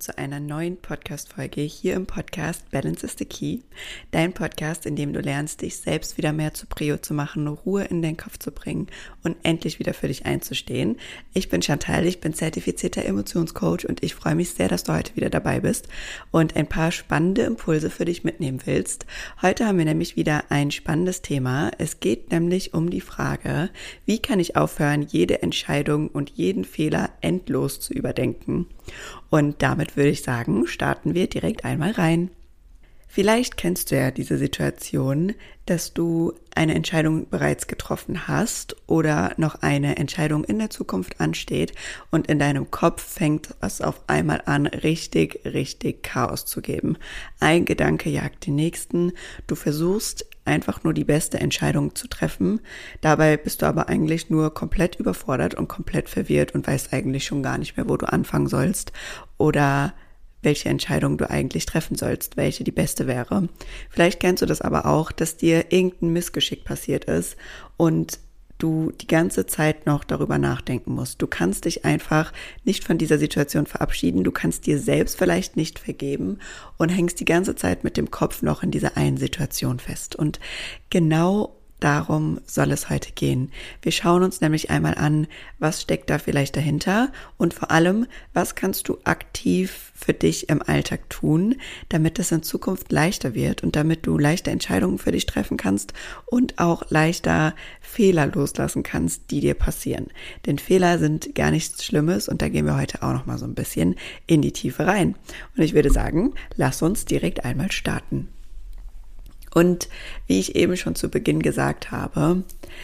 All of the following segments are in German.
zu einer neuen Podcast-Folge hier im Podcast Balance is the Key. Dein Podcast, in dem du lernst, dich selbst wieder mehr zur Prio zu machen, Ruhe in den Kopf zu bringen und endlich wieder für dich einzustehen. Ich bin Chantal, ich bin zertifizierter Emotionscoach und ich freue mich sehr, dass du heute wieder dabei bist und ein paar spannende Impulse für dich mitnehmen willst. Heute haben wir nämlich wieder ein spannendes Thema. Es geht nämlich um die Frage, wie kann ich aufhören, jede Entscheidung und jeden Fehler endlos zu überdenken? Und damit würde ich sagen, starten wir direkt einmal rein. Vielleicht kennst du ja diese Situation, dass du eine Entscheidung bereits getroffen hast oder noch eine Entscheidung in der Zukunft ansteht und in deinem Kopf fängt es auf einmal an, richtig Chaos zu geben. Ein Gedanke jagt den nächsten, du versuchst einfach nur die beste Entscheidung zu treffen, dabei bist du aber eigentlich nur komplett überfordert und komplett verwirrt und weißt eigentlich schon gar nicht mehr, wo du anfangen sollst oder welche Entscheidung du eigentlich treffen sollst, welche die beste wäre. Vielleicht kennst du das aber auch, dass dir irgendein Missgeschick passiert ist und du die ganze Zeit noch darüber nachdenken musst. Du kannst dich einfach nicht von dieser Situation verabschieden, du kannst dir selbst vielleicht nicht vergeben und hängst die ganze Zeit mit dem Kopf noch in dieser einen Situation fest. Und genau darum soll es heute gehen. Wir schauen uns nämlich einmal an, was steckt da vielleicht dahinter und vor allem, was kannst du aktiv für dich im Alltag tun, damit es in Zukunft leichter wird und damit du leichter Entscheidungen für dich treffen kannst und auch leichter Fehler loslassen kannst, die dir passieren. Denn Fehler sind gar nichts Schlimmes und da gehen wir heute auch noch mal so ein bisschen in die Tiefe rein. Und ich würde sagen, lass uns direkt einmal starten. Und wie ich eben schon zu Beginn gesagt habe,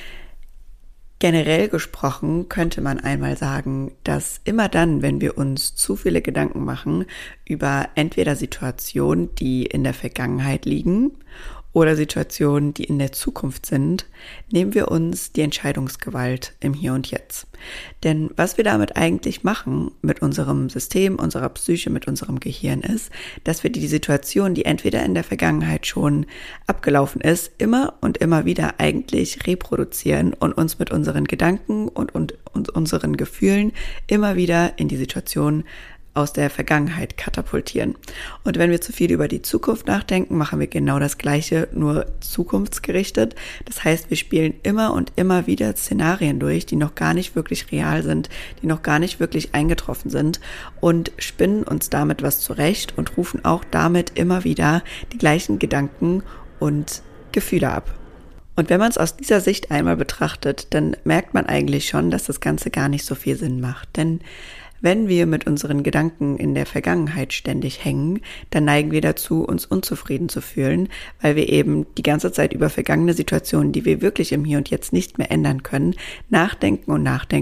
generell gesprochen könnte man einmal sagen, dass immer dann, wenn wir uns zu viele Gedanken machen über entweder Situationen, die in der Vergangenheit liegen oder Situationen, die in der Zukunft sind, nehmen wir uns die Entscheidungsgewalt im Hier und Jetzt. Denn was wir damit eigentlich machen mit unserem System, unserer Psyche, mit unserem Gehirn ist, dass wir die Situation, die entweder in der Vergangenheit schon abgelaufen ist, immer und immer wieder eigentlich reproduzieren und uns mit unseren Gedanken und unseren Gefühlen immer wieder in die Situation aus der Vergangenheit katapultieren. Und wenn wir zu viel über die Zukunft nachdenken, machen wir genau das Gleiche, nur zukunftsgerichtet. Das heißt, wir spielen immer und immer wieder Szenarien durch, die noch gar nicht wirklich real sind, die noch gar nicht wirklich eingetroffen sind und spinnen uns damit was zurecht und rufen auch damit immer wieder die gleichen Gedanken und Gefühle ab. Und wenn man es aus dieser Sicht einmal betrachtet, dann merkt man eigentlich schon, dass das Ganze gar nicht so viel Sinn macht. Denn wenn wir mit unseren Gedanken in der Vergangenheit ständig hängen, dann neigen wir dazu, uns unzufrieden zu fühlen, weil wir eben die ganze Zeit über vergangene Situationen, die wir wirklich im Hier und Jetzt nicht mehr ändern können, nachdenken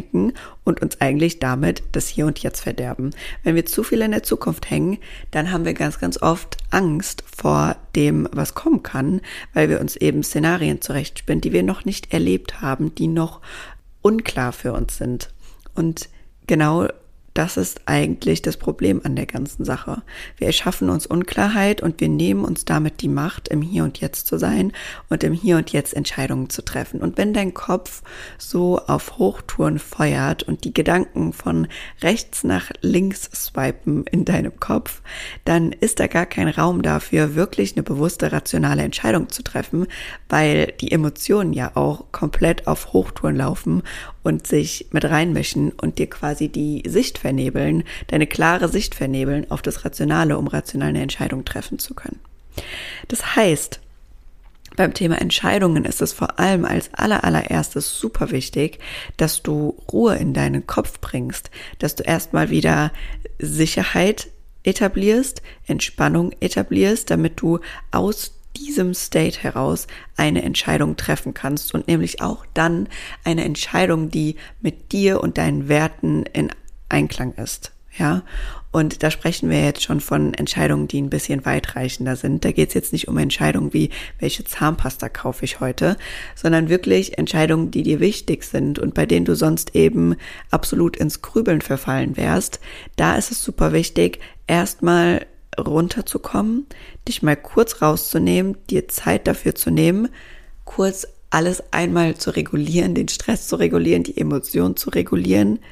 und uns eigentlich damit das Hier und Jetzt verderben. Wenn wir zu viel in der Zukunft hängen, dann haben wir ganz oft Angst vor dem, was kommen kann, weil wir uns eben Szenarien zurechtspinnen, die wir noch nicht erlebt haben, die noch unklar für uns sind. Und genau das ist eigentlich das Problem an der ganzen Sache. Wir erschaffen uns Unklarheit und wir nehmen uns damit die Macht, im Hier und Jetzt zu sein und im Hier und Jetzt Entscheidungen zu treffen. Und wenn dein Kopf so auf Hochtouren feuert und die Gedanken von rechts nach links swipen in deinem Kopf, dann ist da gar kein Raum dafür, wirklich eine bewusste, rationale Entscheidung zu treffen, weil die Emotionen ja auch komplett auf Hochtouren laufen und sich mit reinmischen und dir quasi die Sicht vernebeln, deine klare Sicht vernebeln auf das Rationale, um rational eine Entscheidung treffen zu können. Das heißt, beim Thema Entscheidungen ist es vor allem als allererstes super wichtig, dass du Ruhe in deinen Kopf bringst, dass du erstmal wieder Sicherheit etablierst, Entspannung etablierst, damit du aus diesem State heraus eine Entscheidung treffen kannst und nämlich auch dann eine Entscheidung, die mit dir und deinen Werten in Einklang ist, ja. Und da sprechen wir jetzt schon von Entscheidungen, die ein bisschen weitreichender sind. Da geht es jetzt nicht um Entscheidungen wie, welche Zahnpasta kaufe ich heute, sondern wirklich Entscheidungen, die dir wichtig sind und bei denen du sonst eben absolut ins Grübeln verfallen wärst. Da ist es super wichtig, erstmal runterzukommen, dich mal kurz rauszunehmen, dir Zeit dafür zu nehmen, kurz alles einmal zu regulieren, den Stress zu regulieren, die Emotionen zu regulieren,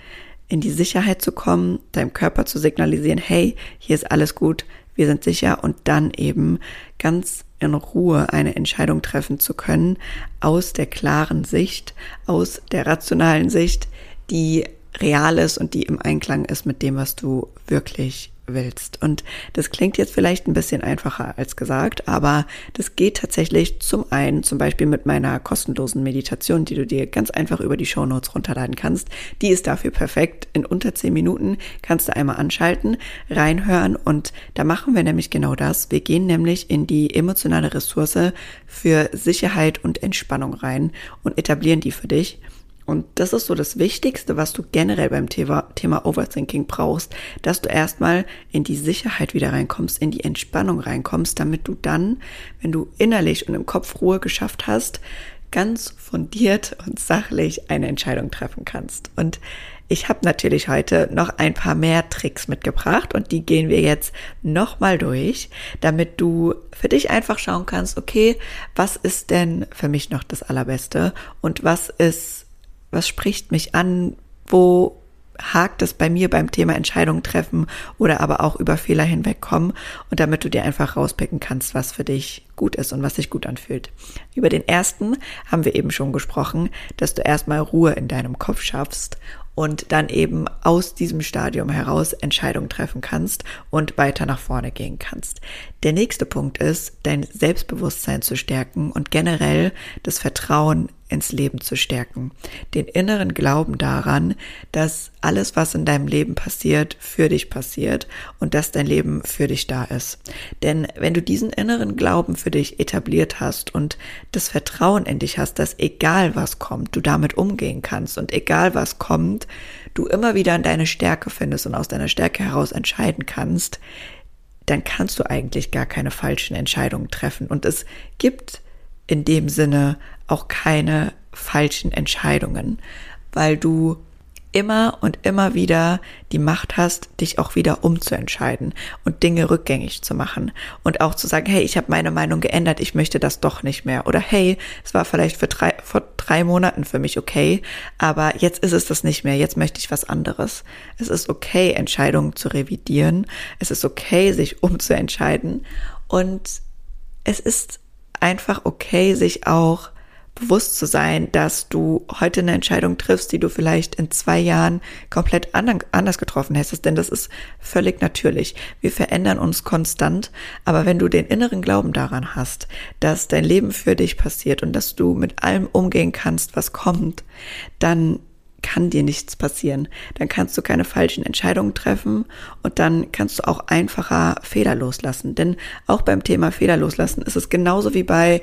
in die Sicherheit zu kommen, deinem Körper zu signalisieren, hey, hier ist alles gut, wir sind sicher, und dann eben ganz in Ruhe eine Entscheidung treffen zu können, aus der klaren Sicht, aus der rationalen Sicht, die real ist und die im Einklang ist mit dem, was du wirklich willst. Und das klingt jetzt vielleicht ein bisschen einfacher als gesagt, aber das geht tatsächlich zum einen, zum Beispiel mit meiner kostenlosen Meditation, die du dir ganz einfach über die Shownotes runterladen kannst. Die ist dafür perfekt. In unter 10 Minuten kannst du einmal anschalten, reinhören, und da machen wir nämlich genau das. Wir gehen nämlich in die emotionale Ressource für Sicherheit und Entspannung rein und etablieren die für dich. Und das ist so das Wichtigste, was du generell beim Thema Overthinking brauchst, dass du erstmal in die Sicherheit wieder reinkommst, in die Entspannung reinkommst, damit du dann, wenn du innerlich und im Kopf Ruhe geschafft hast, ganz fundiert und sachlich eine Entscheidung treffen kannst. Und ich habe natürlich heute noch ein paar mehr Tricks mitgebracht und die gehen wir jetzt nochmal durch, damit du für dich einfach schauen kannst, okay, was ist denn für mich noch das Allerbeste und was spricht mich an, wo hakt es bei mir beim Thema Entscheidungen treffen oder aber auch über Fehler hinwegkommen, und damit du dir einfach rauspicken kannst, was für dich gut ist und was sich gut anfühlt. Über den ersten haben wir eben schon gesprochen, dass du erstmal Ruhe in deinem Kopf schaffst und dann eben aus diesem Stadium heraus Entscheidungen treffen kannst und weiter nach vorne gehen kannst. Der nächste Punkt ist, dein Selbstbewusstsein zu stärken und generell das Vertrauen ins Leben zu stärken. Den inneren Glauben daran, dass alles, was in deinem Leben passiert, für dich passiert und dass dein Leben für dich da ist. Denn wenn du diesen inneren Glauben für dich etabliert hast und das Vertrauen in dich hast, dass egal was kommt, du damit umgehen kannst und egal was kommt, du immer wieder in deine Stärke findest und aus deiner Stärke heraus entscheiden kannst, dann kannst du eigentlich gar keine falschen Entscheidungen treffen. Und es gibt in dem Sinne auch keine falschen Entscheidungen, weil du immer und immer wieder die Macht hast, dich auch wieder umzuentscheiden und Dinge rückgängig zu machen und auch zu sagen, hey, ich habe meine Meinung geändert, ich möchte das doch nicht mehr, oder hey, es war vielleicht vor 3 Monaten für mich okay, aber jetzt ist es das nicht mehr, jetzt möchte ich was anderes. Es ist okay, Entscheidungen zu revidieren, es ist okay, sich umzuentscheiden, und es ist einfach okay, sich auch bewusst zu sein, dass du heute eine Entscheidung triffst, die du vielleicht in 2 Jahren komplett anders getroffen hättest, denn das ist völlig natürlich. Wir verändern uns konstant, aber wenn du den inneren Glauben daran hast, dass dein Leben für dich passiert und dass du mit allem umgehen kannst, was kommt, dann kann dir nichts passieren. Dann kannst du keine falschen Entscheidungen treffen und dann kannst du auch einfacher Fehler loslassen. Denn auch beim Thema Fehler loslassen ist es genauso wie bei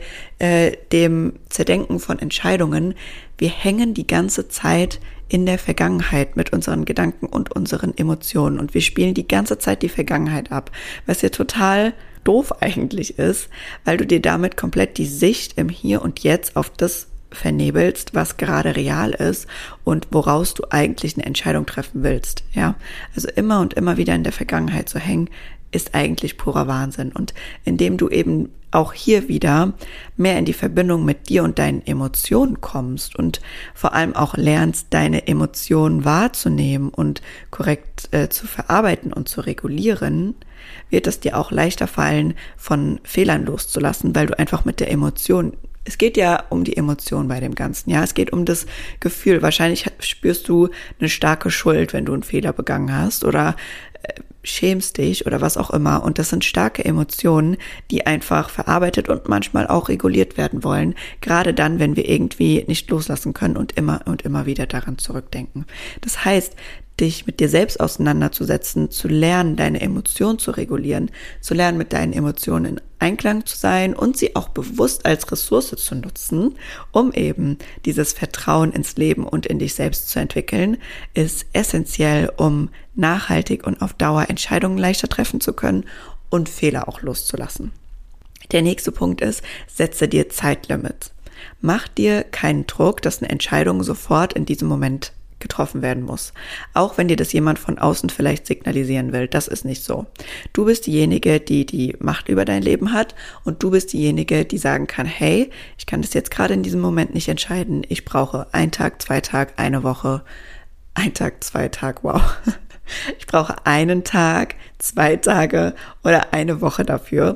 dem Zerdenken von Entscheidungen. Wir hängen die ganze Zeit in der Vergangenheit mit unseren Gedanken und unseren Emotionen und wir spielen die ganze Zeit die Vergangenheit ab, was ja total doof eigentlich ist, weil du dir damit komplett die Sicht im Hier und Jetzt auf das vernebelst, was gerade real ist und woraus du eigentlich eine Entscheidung treffen willst. Ja, also immer und immer wieder in der Vergangenheit zu hängen, ist eigentlich purer Wahnsinn. Und indem du eben auch hier wieder mehr in die Verbindung mit dir und deinen Emotionen kommst und vor allem auch lernst, deine Emotionen wahrzunehmen und korrekt zu verarbeiten und zu regulieren, wird es dir auch leichter fallen, von Fehlern loszulassen, weil du einfach mit der Emotion, es geht ja um die Emotion bei dem Ganzen, ja, es geht um das Gefühl. Wahrscheinlich spürst du eine starke Schuld, wenn du einen Fehler begangen hast oder schämst dich oder was auch immer. Und das sind starke Emotionen, die einfach verarbeitet und manchmal auch reguliert werden wollen. Gerade dann, wenn wir irgendwie nicht loslassen können und immer wieder daran zurückdenken. Das heißt, dich mit dir selbst auseinanderzusetzen, zu lernen, deine Emotionen zu regulieren, zu lernen, mit deinen Emotionen in Einklang zu sein und sie auch bewusst als Ressource zu nutzen, um eben dieses Vertrauen ins Leben und in dich selbst zu entwickeln, ist essentiell, um nachhaltig und auf Dauer Entscheidungen leichter treffen zu können und Fehler auch loszulassen. Der nächste Punkt ist, setze dir Zeitlimits. Mach dir keinen Druck, dass eine Entscheidung sofort in diesem Moment getroffen werden muss. Auch wenn dir das jemand von außen vielleicht signalisieren will, das ist nicht so. Du bist diejenige, die die Macht über dein Leben hat und du bist diejenige, die sagen kann, hey, ich kann das jetzt gerade in diesem Moment nicht entscheiden. Ich brauche 1 Tag, 2 Tage, 1 Woche, ein Tag, 2 Tage, wow. Ich brauche einen Tag, 2 Tage oder eine Woche dafür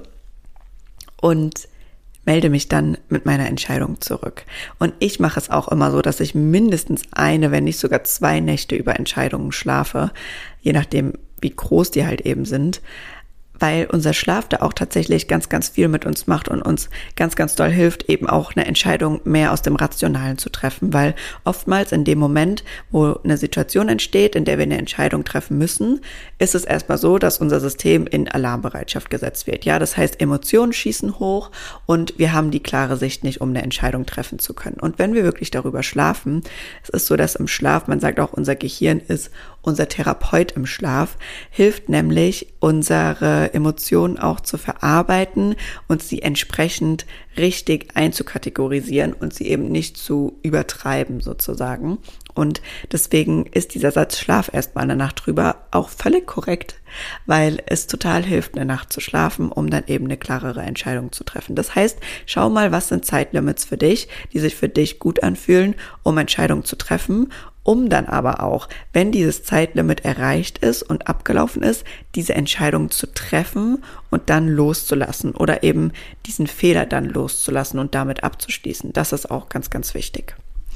und melde mich dann mit meiner Entscheidung zurück. Und ich mache es auch immer so, dass ich mindestens eine, wenn nicht sogar 2 Nächte über Entscheidungen schlafe, je nachdem, wie groß die halt eben sind, weil unser Schlaf da auch tatsächlich ganz, ganz viel mit uns macht und uns ganz, ganz doll hilft, eben auch eine Entscheidung mehr aus dem Rationalen zu treffen, weil oftmals in dem Moment, wo eine Situation entsteht, in der wir eine Entscheidung treffen müssen, ist es erstmal so, dass unser System in Alarmbereitschaft gesetzt wird. Ja, das heißt, Emotionen schießen hoch und wir haben die klare Sicht nicht, um eine Entscheidung treffen zu können. Und wenn wir wirklich darüber schlafen, es ist so, dass im Schlaf, man sagt auch, unser Gehirn ist unser Therapeut im Schlaf, hilft nämlich, unsere Emotionen auch zu verarbeiten und sie entsprechend richtig einzukategorisieren und sie eben nicht zu übertreiben sozusagen. Und deswegen ist dieser Satz Schlaf erstmal eine Nacht drüber auch völlig korrekt, weil es total hilft, eine Nacht zu schlafen, um dann eben eine klarere Entscheidung zu treffen. Das heißt, schau mal, was sind Zeitlimits für dich, die sich für dich gut anfühlen, um Entscheidungen zu treffen, um dann aber auch, wenn dieses Zeitlimit erreicht ist und abgelaufen ist, diese Entscheidung zu treffen und dann loszulassen oder eben diesen Fehler dann loszulassen und damit abzuschließen. Das ist auch ganz, ganz wichtig.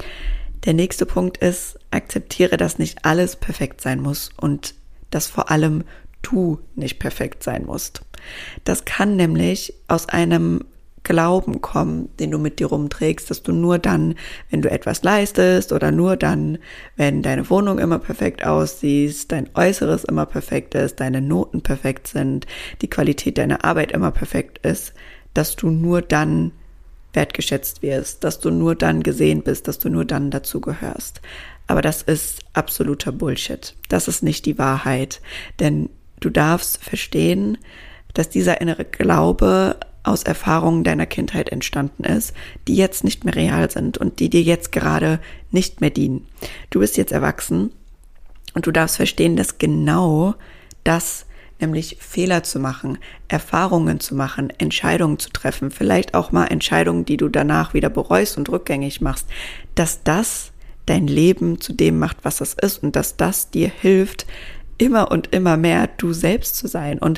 Der nächste Punkt ist, akzeptiere, dass nicht alles perfekt sein muss und dass vor allem du nicht perfekt sein musst. Das kann nämlich aus einem Glauben kommen, den du mit dir rumträgst, dass du nur dann, wenn du etwas leistest oder nur dann, wenn deine Wohnung immer perfekt aussieht, dein Äußeres immer perfekt ist, deine Noten perfekt sind, die Qualität deiner Arbeit immer perfekt ist, dass du nur dann wertgeschätzt wirst, dass du nur dann gesehen bist, dass du nur dann dazu gehörst. Aber das ist absoluter Bullshit. Das ist nicht die Wahrheit, denn du darfst verstehen, dass dieser innere Glaube aus Erfahrungen deiner Kindheit entstanden ist, die jetzt nicht mehr real sind und die dir jetzt gerade nicht mehr dienen. Du bist jetzt erwachsen und du darfst verstehen, dass genau das, nämlich Fehler zu machen, Erfahrungen zu machen, Entscheidungen zu treffen, vielleicht auch mal Entscheidungen, die du danach wieder bereust und rückgängig machst, dass das dein Leben zu dem macht, was es ist und dass das dir hilft, immer und immer mehr du selbst zu sein und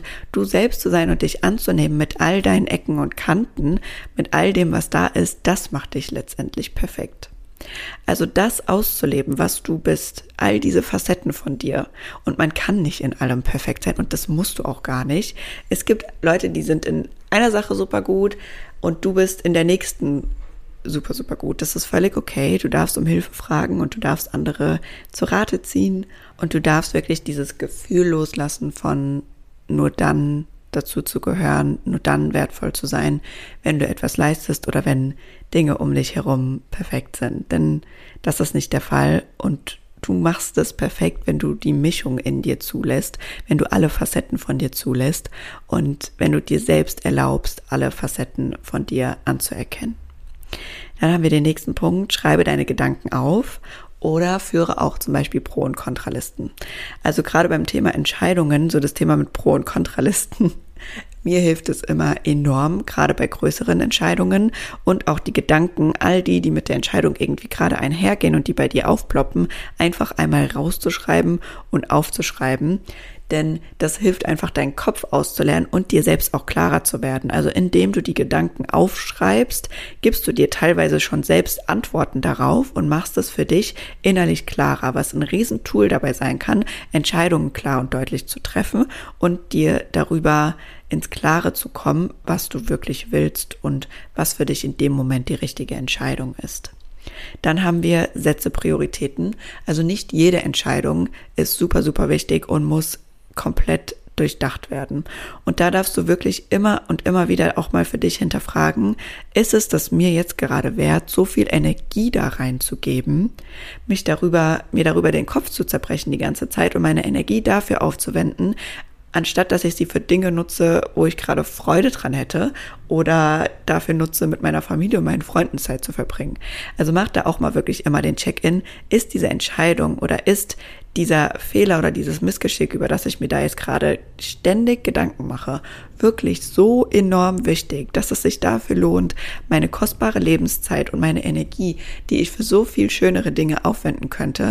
dich anzunehmen mit all deinen Ecken und Kanten, mit all dem, was da ist, das macht dich letztendlich perfekt. Also das auszuleben, was du bist, all diese Facetten von dir. Und man kann nicht in allem perfekt sein und das musst du auch gar nicht. Es gibt Leute, die sind in einer Sache super gut und du bist in der nächsten super, super gut. Das ist völlig okay. Du darfst um Hilfe fragen und du darfst andere zu Rate ziehen und du darfst wirklich dieses Gefühl loslassen von nur dann dazu zu gehören, nur dann wertvoll zu sein, wenn du etwas leistest oder wenn Dinge um dich herum perfekt sind. Denn das ist nicht der Fall und du machst es perfekt, wenn du die Mischung in dir zulässt, wenn du alle Facetten von dir zulässt und wenn du dir selbst erlaubst, alle Facetten von dir anzuerkennen. Dann haben wir den nächsten Punkt, schreibe deine Gedanken auf oder führe auch zum Beispiel Pro- und Kontralisten. Also gerade beim Thema Entscheidungen, so das Thema mit Pro- und Kontralisten, mir hilft es immer enorm, gerade bei größeren Entscheidungen und auch die Gedanken, all die mit der Entscheidung irgendwie gerade einhergehen und die bei dir aufploppen, einfach einmal rauszuschreiben und aufzuschreiben. Denn das hilft einfach, deinen Kopf auszulernen und dir selbst auch klarer zu werden. Also indem du die Gedanken aufschreibst, gibst du dir teilweise schon selbst Antworten darauf und machst es für dich innerlich klarer, was ein Riesentool dabei sein kann, Entscheidungen klar und deutlich zu treffen und dir darüber ins Klare zu kommen, was du wirklich willst und was für dich in dem Moment die richtige Entscheidung ist. Dann haben wir Setze Prioritäten. Also nicht jede Entscheidung ist super, super wichtig und muss komplett durchdacht werden. Und da darfst du wirklich immer und immer wieder auch mal für dich hinterfragen, ist es das mir jetzt gerade wert, so viel Energie da reinzugeben, mir darüber den Kopf zu zerbrechen die ganze Zeit und meine Energie dafür aufzuwenden, anstatt dass ich sie für Dinge nutze, wo ich gerade Freude dran hätte oder dafür nutze, mit meiner Familie und meinen Freunden Zeit zu verbringen. Also mach da auch mal wirklich immer den Check-in, ist diese Entscheidung oder ist dieser Fehler oder dieses Missgeschick, über das ich mir da jetzt gerade ständig Gedanken mache, wirklich so enorm wichtig, dass es sich dafür lohnt, meine kostbare Lebenszeit und meine Energie, die ich für so viel schönere Dinge aufwenden könnte,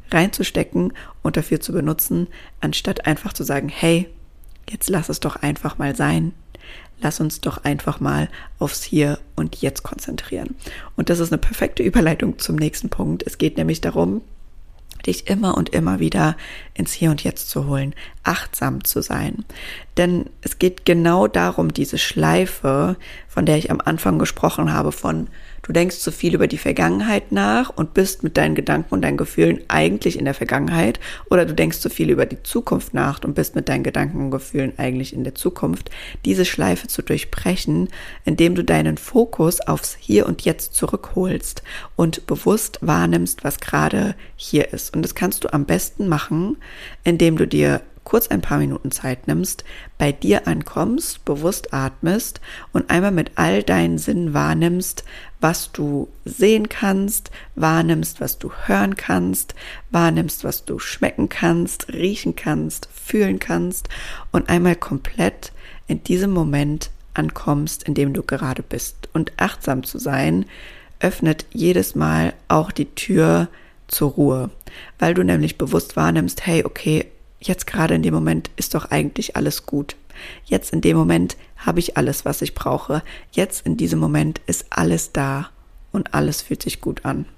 reinzustecken und dafür zu benutzen, anstatt einfach zu sagen, hey, jetzt lass es doch einfach mal sein. Lass uns doch einfach mal aufs Hier und Jetzt konzentrieren. Und das ist eine perfekte Überleitung zum nächsten Punkt. Es geht nämlich darum, dich immer und immer wieder ins Hier und Jetzt zu holen, achtsam zu sein. Denn es geht genau darum, diese Schleife, von der ich am Anfang gesprochen habe, von du denkst zu viel über die Vergangenheit nach und bist mit deinen Gedanken und deinen Gefühlen eigentlich in der Vergangenheit, oder du denkst zu viel über die Zukunft nach und bist mit deinen Gedanken und Gefühlen eigentlich in der Zukunft, diese Schleife zu durchbrechen, indem du deinen Fokus aufs Hier und Jetzt zurückholst und bewusst wahrnimmst, was gerade hier ist. Und das kannst du am besten machen, indem du dir kurz ein paar Minuten Zeit nimmst, bei dir ankommst, bewusst atmest und einmal mit all deinen Sinnen wahrnimmst, was du sehen kannst, wahrnimmst, was du hören kannst, wahrnimmst, was du schmecken kannst, riechen kannst, fühlen kannst und einmal komplett in diesem Moment ankommst, in dem du gerade bist. Und achtsam zu sein, öffnet jedes Mal auch die Tür zur Ruhe, weil du nämlich bewusst wahrnimmst, hey, okay, jetzt gerade in dem Moment ist doch eigentlich alles gut. Jetzt in dem Moment habe ich alles, was ich brauche. Jetzt in diesem Moment ist alles da und alles fühlt sich gut an.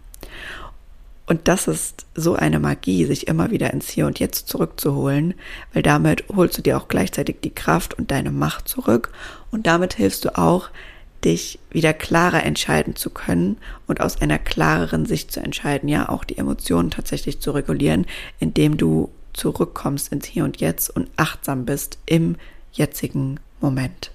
Und das ist so eine Magie, sich immer wieder ins Hier und Jetzt zurückzuholen, weil damit holst du dir auch gleichzeitig die Kraft und deine Macht zurück und damit hilfst du auch, dich wieder klarer entscheiden zu können und aus einer klareren Sicht zu entscheiden, ja, auch die Emotionen tatsächlich zu regulieren, indem du zurückkommst ins Hier und Jetzt und achtsam bist im jetzigen Moment.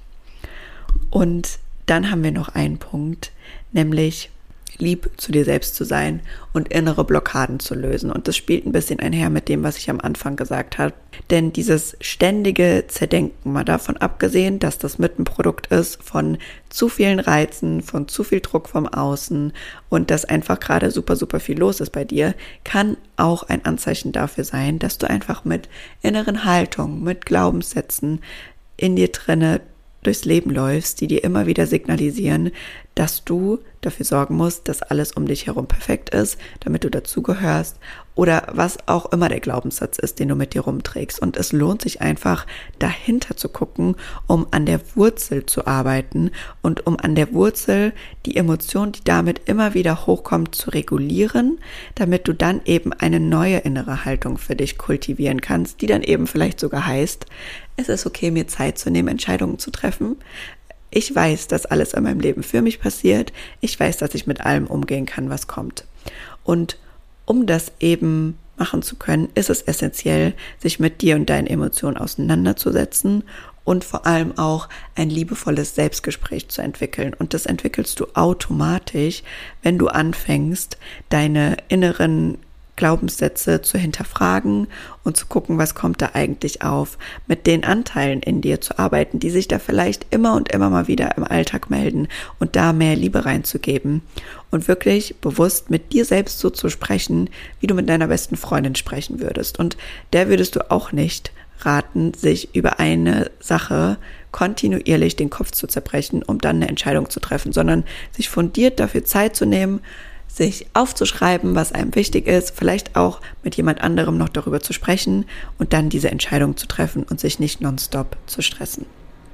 Und dann haben wir noch einen Punkt, nämlich lieb zu dir selbst zu sein und innere Blockaden zu lösen. Und das spielt ein bisschen einher mit dem, was ich am Anfang gesagt habe. Denn dieses ständige Zerdenken, mal davon abgesehen, dass das mit ein Produkt ist von zu vielen Reizen, von zu viel Druck vom Außen und dass einfach gerade super, super viel los ist bei dir, kann auch ein Anzeichen dafür sein, dass du einfach mit inneren Haltungen, mit Glaubenssätzen in dir drinne durchs Leben läufst, die dir immer wieder signalisieren, dass du dafür sorgen musst, dass alles um dich herum perfekt ist, damit du dazugehörst oder was auch immer der Glaubenssatz ist, den du mit dir rumträgst. Und es lohnt sich einfach, dahinter zu gucken, um an der Wurzel zu arbeiten und um an der Wurzel die Emotion, die damit immer wieder hochkommt, zu regulieren, damit du dann eben eine neue innere Haltung für dich kultivieren kannst, die dann eben vielleicht sogar heißt, es ist okay, mir Zeit zu nehmen, Entscheidungen zu treffen. Ich weiß, dass alles in meinem Leben für mich passiert. Ich weiß, dass ich mit allem umgehen kann, was kommt. Und um das eben machen zu können, ist es essentiell, sich mit dir und deinen Emotionen auseinanderzusetzen und vor allem auch ein liebevolles Selbstgespräch zu entwickeln. Und das entwickelst du automatisch, wenn du anfängst, deine inneren Glaubenssätze zu hinterfragen und zu gucken, was kommt da eigentlich auf, mit den Anteilen in dir zu arbeiten, die sich da vielleicht immer und immer mal wieder im Alltag melden und da mehr Liebe reinzugeben und wirklich bewusst mit dir selbst so zu sprechen, wie du mit deiner besten Freundin sprechen würdest. Und der würdest du auch nicht raten, sich über eine Sache kontinuierlich den Kopf zu zerbrechen, um dann eine Entscheidung zu treffen, sondern sich fundiert dafür Zeit zu nehmen, sich aufzuschreiben, was einem wichtig ist, vielleicht auch mit jemand anderem noch darüber zu sprechen und dann diese Entscheidung zu treffen und sich nicht nonstop zu stressen.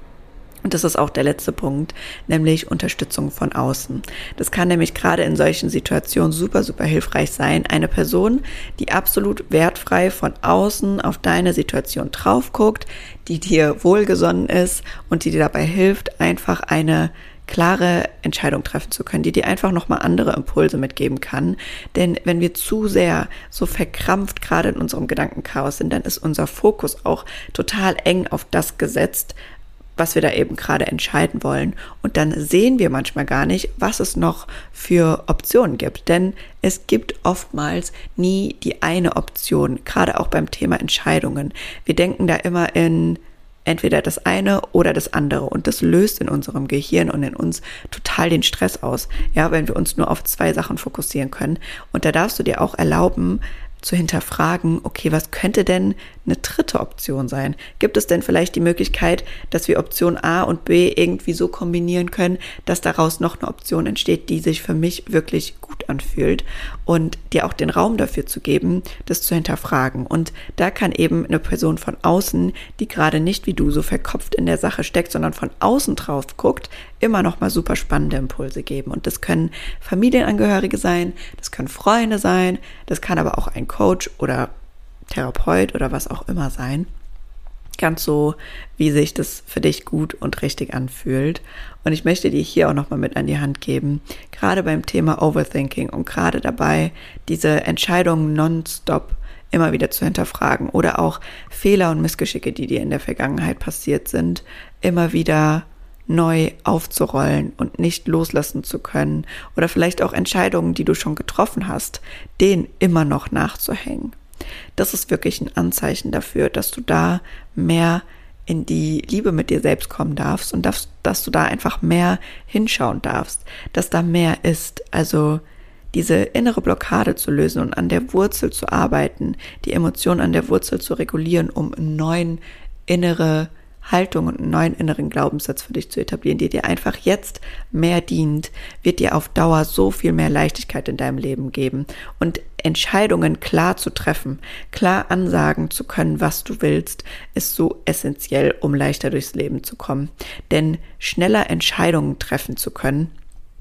Und das ist auch der letzte Punkt, nämlich Unterstützung von außen. Das kann nämlich gerade in solchen Situationen super, super hilfreich sein. Eine Person, die absolut wertfrei von außen auf deine Situation drauf guckt, die dir wohlgesonnen ist und die dir dabei hilft, einfach eine klare Entscheidung treffen zu können, die dir einfach nochmal andere Impulse mitgeben kann. Denn wenn wir zu sehr so verkrampft gerade in unserem Gedankenchaos sind, dann ist unser Fokus auch total eng auf das gesetzt, was wir da eben gerade entscheiden wollen. Und dann sehen wir manchmal gar nicht, was es noch für Optionen gibt. Denn es gibt oftmals nie die eine Option, gerade auch beim Thema Entscheidungen. Wir denken da immer in entweder das eine oder das andere und das löst in unserem Gehirn und in uns total den Stress aus, ja, wenn wir uns nur auf zwei Sachen fokussieren können. Und da darfst du dir auch erlauben, zu hinterfragen, okay, was könnte denn eine dritte Option sein? Gibt es denn vielleicht die Möglichkeit, dass wir Option A und B irgendwie so kombinieren können, dass daraus noch eine Option entsteht, die sich für mich wirklich gut anfühlt und dir auch den Raum dafür zu geben, das zu hinterfragen. Und da kann eben eine Person von außen, die gerade nicht wie du so verkopft in der Sache steckt, sondern von außen drauf guckt, immer noch mal super spannende Impulse geben. Und das können Familienangehörige sein, das können Freunde sein, das kann aber auch ein Coach oder Therapeut oder was auch immer sein. Ganz so, wie sich das für dich gut und richtig anfühlt. Und ich möchte dir hier auch nochmal mit an die Hand geben, gerade beim Thema Overthinking und gerade dabei, diese Entscheidungen nonstop immer wieder zu hinterfragen oder auch Fehler und Missgeschicke, die dir in der Vergangenheit passiert sind, immer wieder neu aufzurollen und nicht loslassen zu können oder vielleicht auch Entscheidungen, die du schon getroffen hast, denen immer noch nachzuhängen. Das ist wirklich ein Anzeichen dafür, dass du da mehr in die Liebe mit dir selbst kommen darfst und dass du da einfach mehr hinschauen darfst, dass da mehr ist. Also diese innere Blockade zu lösen und an der Wurzel zu arbeiten, die Emotionen an der Wurzel zu regulieren, um eine neue innere Haltung und einen neuen inneren Glaubenssatz für dich zu etablieren, der dir einfach jetzt mehr dient, wird dir auf Dauer so viel mehr Leichtigkeit in deinem Leben geben und Entscheidungen klar zu treffen, klar ansagen zu können, was du willst, ist so essentiell, um leichter durchs Leben zu kommen. Denn schneller Entscheidungen treffen zu können,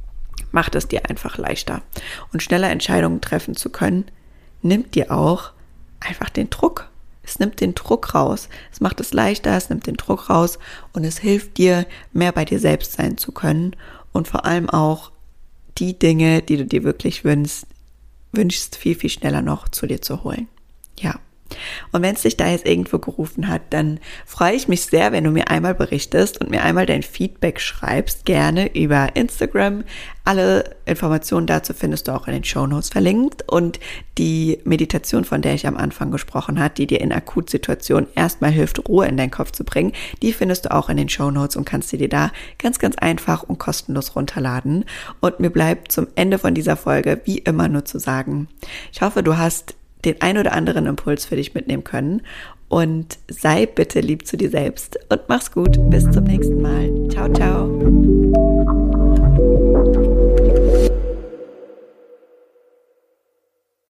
macht es dir einfach leichter. Und schneller Entscheidungen treffen zu können, nimmt dir auch einfach den Druck. Es nimmt den Druck raus. Es macht es leichter, es nimmt den Druck raus und es hilft dir, mehr bei dir selbst sein zu können und vor allem auch die Dinge, die du dir wirklich wünschst, viel, viel schneller noch zu dir zu holen. Ja. Und wenn es dich da jetzt irgendwo gerufen hat, dann freue ich mich sehr, wenn du mir einmal berichtest und mir einmal dein Feedback schreibst, gerne über Instagram. Alle Informationen dazu findest du auch in den Shownotes verlinkt und die Meditation, von der ich am Anfang gesprochen habe, die dir in Akutsituationen erstmal hilft, Ruhe in deinen Kopf zu bringen, die findest du auch in den Shownotes und kannst dir da ganz, ganz einfach und kostenlos runterladen. Und mir bleibt zum Ende von dieser Folge wie immer nur zu sagen, ich hoffe, du hast den ein oder anderen Impuls für dich mitnehmen können und sei bitte lieb zu dir selbst und mach's gut. Bis zum nächsten Mal. Ciao, ciao.